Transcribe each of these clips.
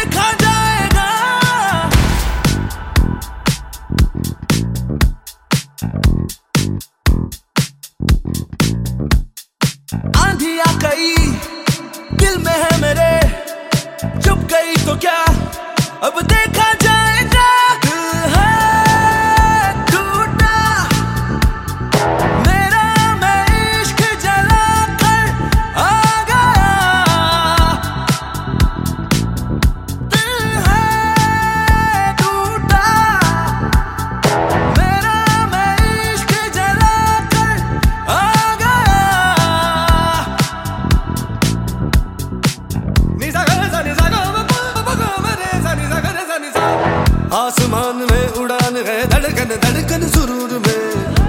देखा जाएगा। आंधी आ गई दिल में है मेरे, चुप गई तो क्या अब देखा जाएगा। दिल है टूटा मेरा, मैं इश्क जला कर आ गया। दिल है टूटा मेरा, मैं इश्क जला कर आ गया। निसा गा सा निसा गा आसमान में उड़ान है, धड़कन धड़कन सुरूर में।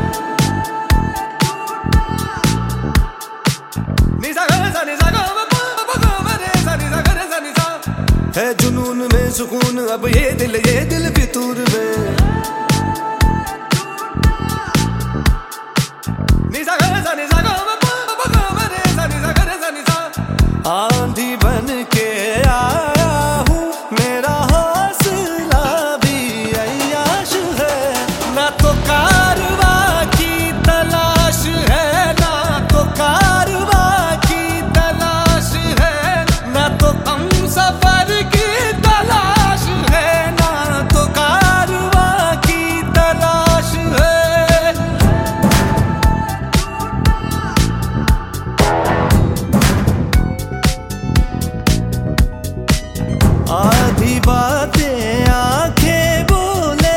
निसा गा सा निसा गा है जुनून में सुकून अब ये दिल फितूर में। निसा गा सा निसा गा आंधी बन के आया हूँ, मेरा हौसला भी अय्याश है। ना तो कारवा की तलाश है, ना तो कारवा की तलाश है, ना तो हम सफर की तलाश है, ना तो कारवा की तलाश है। आधी बातें आंखें बोले,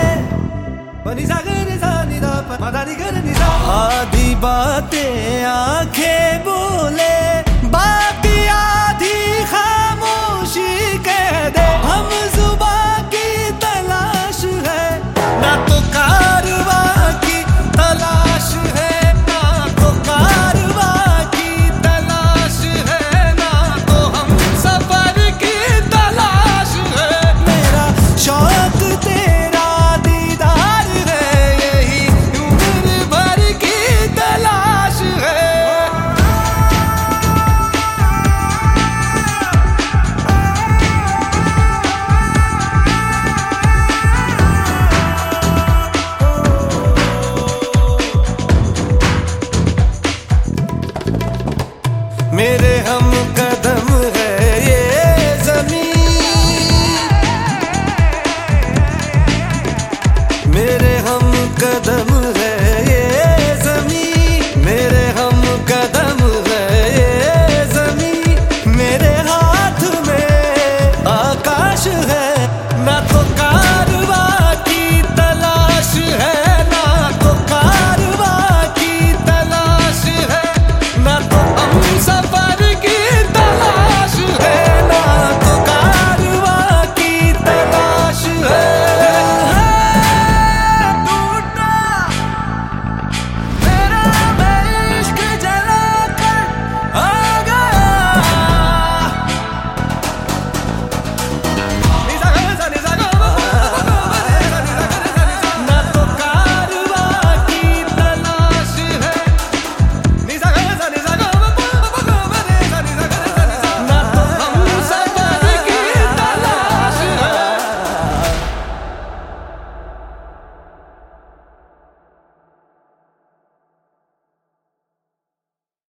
आधी बातें